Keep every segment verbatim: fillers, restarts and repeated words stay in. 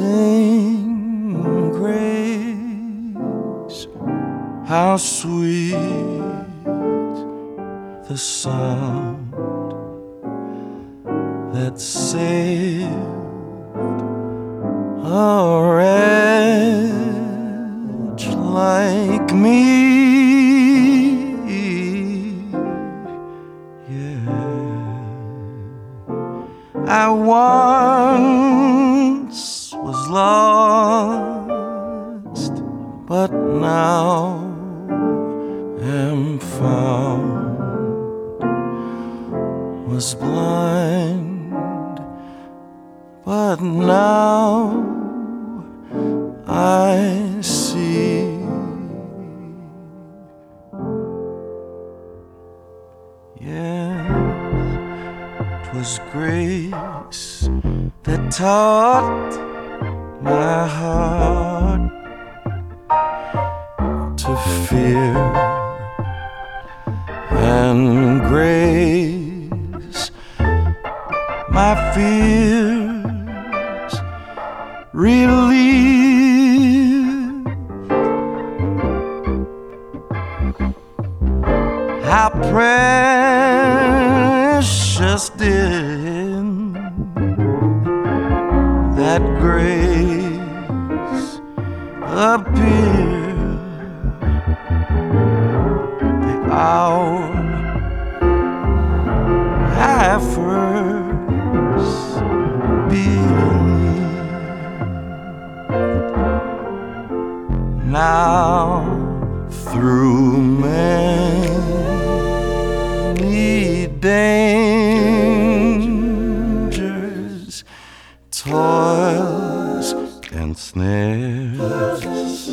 sing grace. How sweet the sound that saved a wretch like me. I once was lost, but now am found. Was blind, but now I see. Yeah. 'Twas grace that taught my heart to fear, and grace my fears relieved. How precious did that grace appear the hour I first believed. Now through many dangers, toils and snares,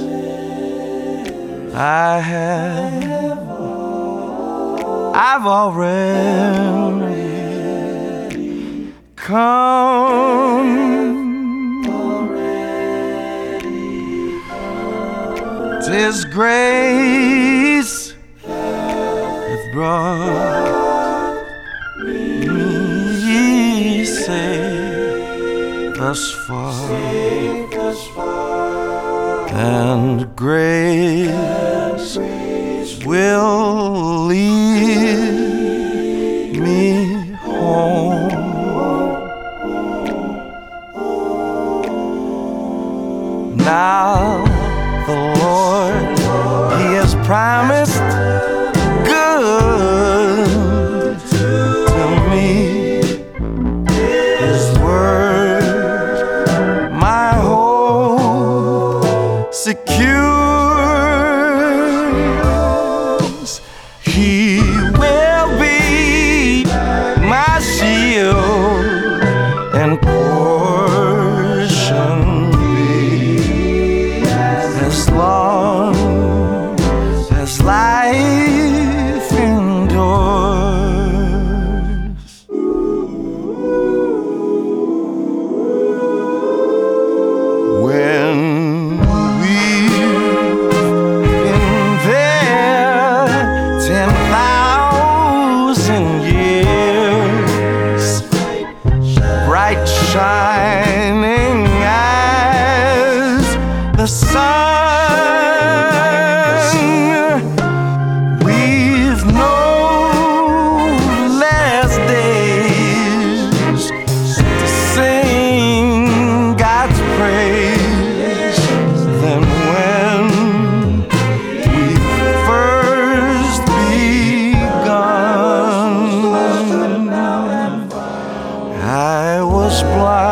I have, I've already come. Tis grace hath brought me safe thus far, and grace will lead me home. Now the Lord, He has promised good to me. His word my hope secures. He will be my shield and portion, as long as life endures. When we've been there ten thousand years, bright shining as the sun, we've no less days to sing God's praise than when we first begun. I was blind,